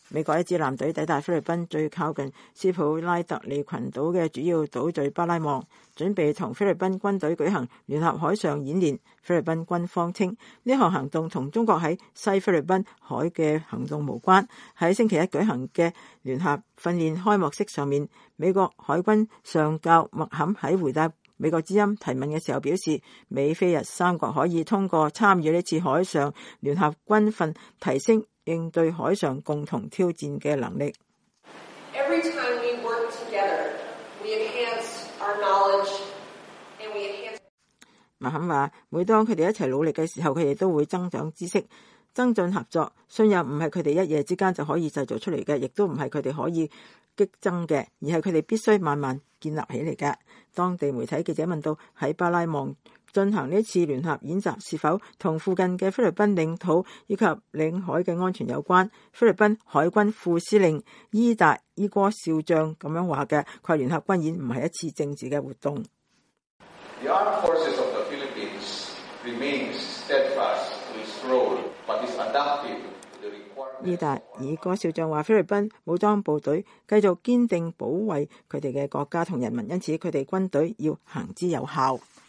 美國一支艦隊抵達菲律賓最靠近斯普拉特利群島嘅主要島嶼巴拉望，準備同菲律賓軍隊舉行聯合海上演練。菲律賓軍方稱呢項行動同中國喺西菲律賓海嘅行動無關。喺星期一舉行嘅聯合訓練開幕式上面，美國海軍上校麥坎喺回答美國之音提問嘅時候表示，美菲日三國可以通過參與呢次海上聯合軍訓提升應對海上共同挑戰嘅能力。 Every time we work together, we enhance our knowledge and we enhance。 麥坎話，每當佢哋一齊努力嘅時候，佢哋都會增長知識、增進合作。信任唔係佢哋一夜之間就可以製造出嚟嘅，亦都唔係佢哋可以激增嘅，而係佢哋必須慢慢建立起嚟嘅。當地媒體記者問到喺巴拉望進行呢次聯合演習是否同附近嘅菲律賓領土以及領海嘅安全有關，菲律賓海軍副司令伊戈少將咁樣話嘅，佢話聯合軍演唔係一次政治嘅活動。 The armed forces of the Philippines remain steadfast to its role, but is adaptive to the requirements。 伊戈少將話，菲律賓武裝部隊繼續堅定保衛佢哋嘅國家同人民，因此佢哋軍隊要行之有效。